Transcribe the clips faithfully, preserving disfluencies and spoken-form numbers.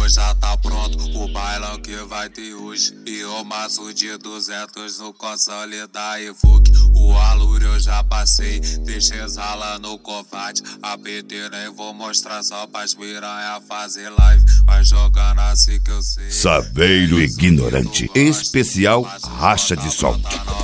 amigo já tá pronto, o bailão que vai ter hoje. E o maço de duzentos no console da Evoque. O aluro eu já passei, deixei rala no combate. A P T nem vou mostrar só pras piranha fazer live. Vai jogando assim que eu sei. Saveiro ignorante, especial racha de som.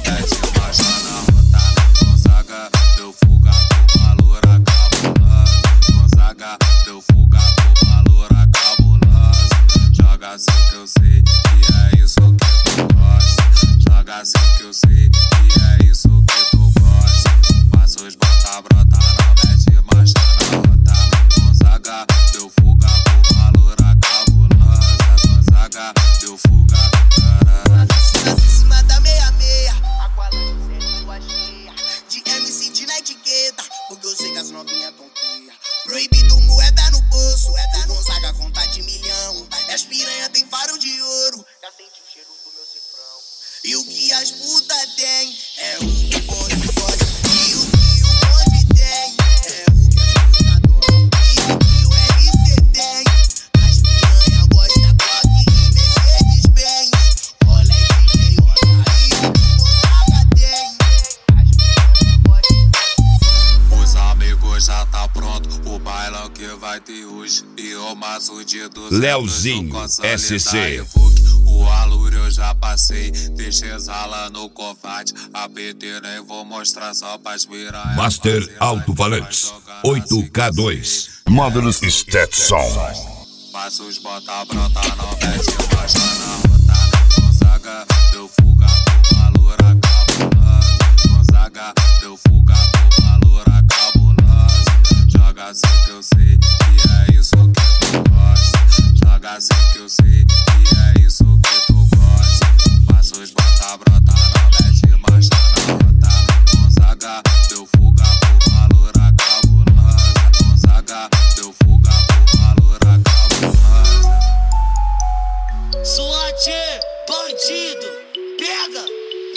Assim que eu sei, e é isso que tu gosta. Joga assim que eu sei, e é isso que tu gosta. Passos, bota, brota, não mete marcha na rota. Gonzaga, deu fuga com valor a cabulosa. Gonzaga, deu fuga, caralho. Em cima da meia-meia, aqualando sem lua cheia. De M C de na etiqueta, porque eu sei que as novinhas tonteia. Proibido moeda no bolso, o Gonzaga conta de milhão. E as piranha tem faro de ouro, já sente o cheiro do meu cifrão. E o que as puta tem é o que o bonde pode. E o que o bonde tem é o que as puta adoram. E o que o R C tem, as piranha gosta Glock e Mercedes Benz. Olha de meiota. E o que o Gonzaga tem, as piranha pode. Os amigos já tá pronto, o bailão que vai ter hoje. E o maço de duzentos Leozinho, no console S C. da Evoque. O aluro eu já passei, deixei rala no combate. A P T nem vou mostrar só pras piranha. Master Alto-Falantes oito K dois, módulos Stetson. Passos, bota, brota, não mete marcha na rota. Gonzaga, deu fuga com valor a cabulosa. Gonzaga, deu fuga com valor a cabulosa. Joga assim que eu sei, e é isso que tu gosta. Joga assim que eu sei, e é isso que tu gosta. Passos, bota, brota, não mete marcha na rota. Gonzaga, deu fuga com valor a cabulosa. Gonzaga, deu fuga com valor a cabulosa. Suate, bandido, pega,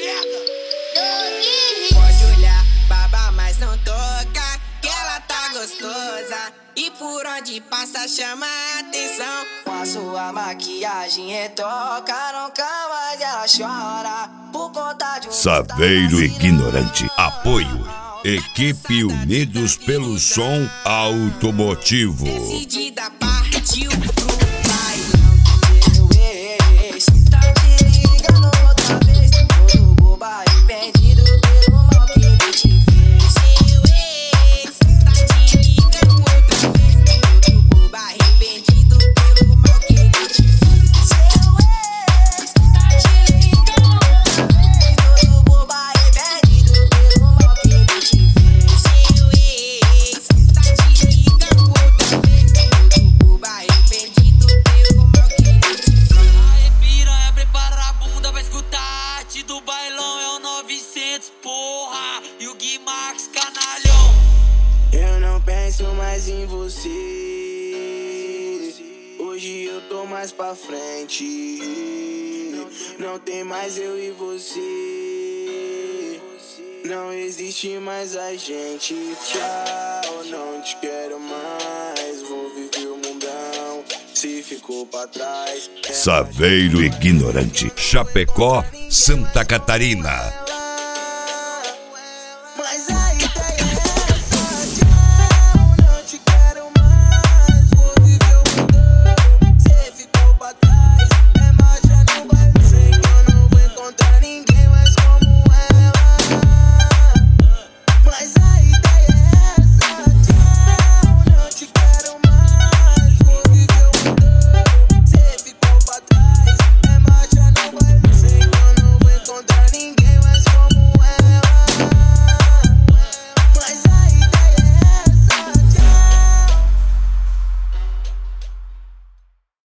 pega. Pode olhar, baba, mas não toca, que ela tá gostosa. E por onde passa chama a atenção. Com a sua maquiagem retoca, nunca mais ela chora. Por conta de um Saveiro ignorante, apoio. Equipe Unidos pelo Som Automotivo. decidida, partiu pro bailão. Meu ex tá te ligando outra vez, todo bobo arrependido pelo mal que ele te fez. Seu ex tá te ligando outra vez, todo bobo arrependido pelo mal que ele te fez. Seu ex tá te ligando outra vez, todo bobo arrependido pelo mal que ele te fez. Seu ex tá te ligando outra vez, todo bobo arrependido pelo mal que ele te fez. Aê, piranha, prepara a bunda pra escutar a arte do bailão. É o novecentos, porra, e o Gui Marques, canalhão. Eu não penso mais em você. Hoje eu tô mais pra frente. Não tem mais eu e você. Não existe mais a gente. Tchau, não te quero mais. Vou viver o mundão. Se ficou pra trás. Saveiro ignorante, Chapecó, Santa Catarina.